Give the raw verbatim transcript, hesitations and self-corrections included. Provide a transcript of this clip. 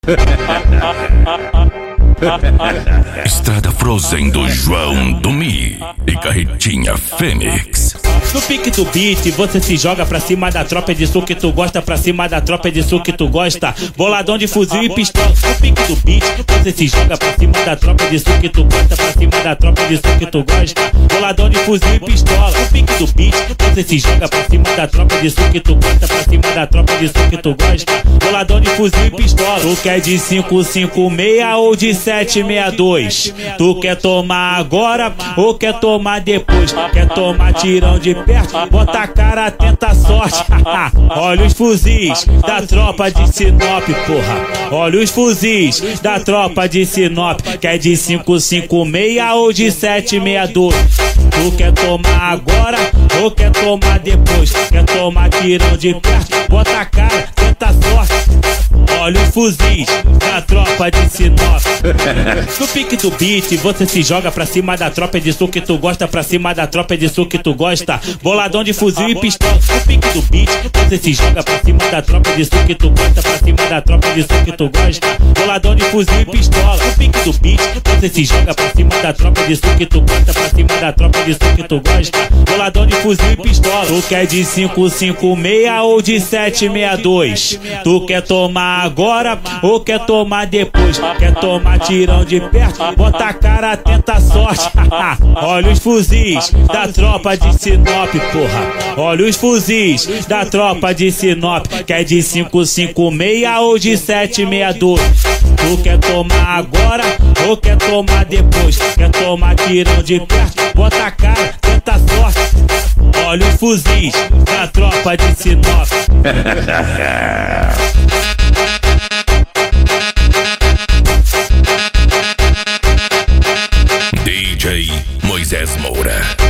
Estrada Frozen do João do Mi e Carretinha Fênix. No pique do beat, você se joga pra cima da tropa, é disso que tu gosta. Pra cima da tropa, é disso que tu gosta. Boladão de fuzil e pistola. No pique do beat, você se joga pra cima da tropa, é disso que tu gosta. Pra cima da tropa, é disso que tu gosta. Boladão de fuzil e pistola. No pique do beat, você se joga pra cima da tropa, é disso que tu gosta. Pra cima da tropa, é disso que tu gosta. Boladão de fuzil e pistola. Tu quer de cinco cinco seis ou de sete seis dois? Tu quer tomar agora ou quer tomar depois? Quer tomar tirão de perto? Bota a cara, tenta a sorte. Olha os fuzis da tropa de Sinop, porra. Olha os fuzis da tropa de Sinop. Quer de cinco cinco seis ou de sete seis dois? Tu quer tomar agora ou quer tomar depois? Quer tomar tirão de perto? Bota a cara, tenta a sorte. Olha os fuzis da tropa de Sinop. No pique do beat, você se joga pra cima da tropa, é disso que tu gosta. Pra cima da tropa, é disso que tu gosta. Boladão de fuzil e pistola. No pique do beat, você se joga pra cima da tropa, é disso que tu gosta. Pra cima da tropa, é disso que tu gosta. Boladão de fuzil e pistola. No pique do beat, você se joga pra cima da tropa, é disso que tu gosta. Pra cima da tropa, é disso que tu gosta. Boladão de fuzil e pistola. Tu quer de cinco cinco seis ou de sete seis dois? Tu quer tomar agora ou quer tomar depois? Quer tomar tirão de perto? Bota a cara, tenta a sorte. Olha os fuzis da tropa de Sinop, porra. Olha os fuzis da tropa de Sinop. Quer de cinco cinco seis ou de sete seis dois? Tu quer tomar agora ou quer tomar depois? Quer tomar tirão de perto? Bota a cara, tenta a sorte. Olha os fuzis da tropa de Sinop. D J Moisés Moura.